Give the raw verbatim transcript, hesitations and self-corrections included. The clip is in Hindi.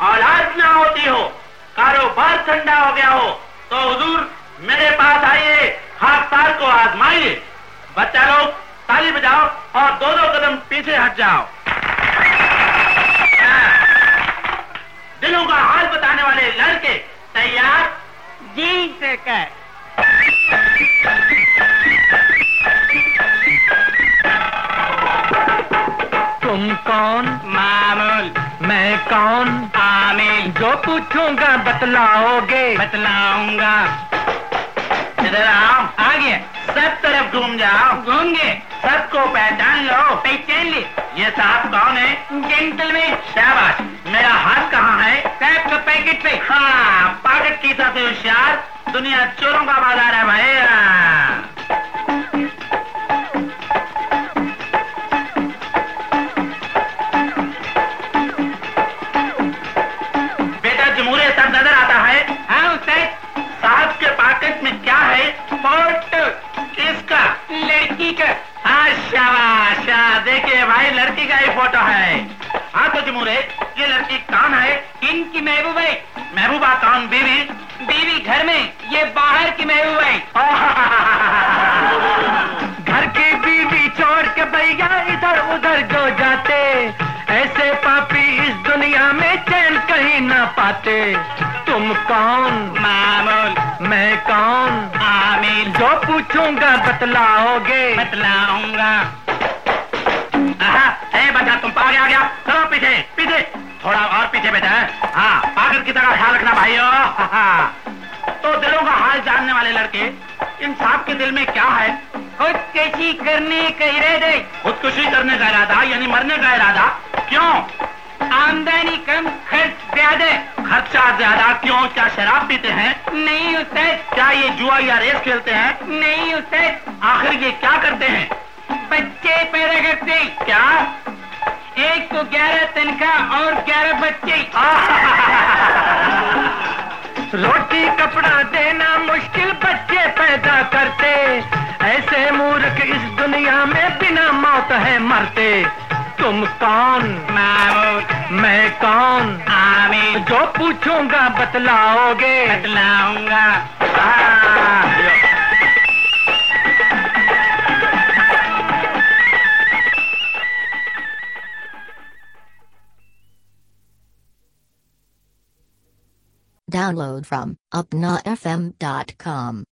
औलाद ना होती हो, कारोबार ठंडा हो गया हो, तो हुजूर मेरे पास आइए, खाकसार को आजमाइए। बच्चा लोग ताली बजाओ और दो दो कदम पीछे हट जाओ। दिलों का हाल बताने वाले लड़के तैयार? जी सरकार। तुम कौन? मामूल। मैं कौन? आमिल। जो पूछूंगा बतलाओगे? बतलाऊंगा। इधर आओ। आ गया। सब तरफ घूम जाओ। घूम गए। सबको पहचान लो। पहचान ली। ये साहब कौन है? जेंटलमैन। शाबाश। मेरा हाथ कहाँ है? साहब का पैकेट पे। हाँ, पैकेट की सबसे होशियार। दुनिया चोरों का बाजार है भाई। बेटा जमूरे सब नजर आता है? हाँ उस्ताद। साहब के पैकेट में क्या है? फोटो। किसका? लड़की का। हाँ शाबाश। देखिए भाई, लड़की का ही फोटो है। हाँ तो जमूरे, ये लड़की कौन है? इनकी महबूबा है। महबूबा कौन? बीवी? बीवी घर में, ये बाहर की महबूबा है। घर की बीवी छोड़ के भैया इधर उधर जो जाते, ऐसे पापी इस दुनिया में चैन कहीं ना पाते। तुम कौन? मामूल। मैं कौन? आमिल। जो पूछूंगा बतलाओगे? बतलाऊंगा। ए बच्चा, तुम आगे आ गया। चलो पीछे पीछे, थोड़ा और पीछे बेटा। हाँ, पागल की तरह ख्याल रखना भाइयों। तो दिलों का हाल जानने वाले लड़के, इन साहब के दिल में क्या है? खुदकुशी करने का इरादा। खुदकुशी करने का इरादा यानी मरने का इरादा? क्यों? आमदनी कम, खर्च ज्यादा। खर्चा ज्यादा क्यों? क्या शराब पीते हैं? नहीं उस्ताद। क्या ये जुआ या रेस खेलते हैं? नहीं उस्ताद। आखिर ये क्या करते हैं? बच्चे पैदा करते। क्या? एक को ग्यारह तनख्वाह और ग्यारह बच्चे। रोटी कपड़ा देना मुश्किल, बच्चे पैदा करते। ऐसे मूर्ख इस दुनिया में बिना मौत है मरते। तुम कौन? मामूल। मैं कौन? आमिल। जो पूछूंगा बतलाओगे? बतलाऊंगा। Download from upna f m dot com.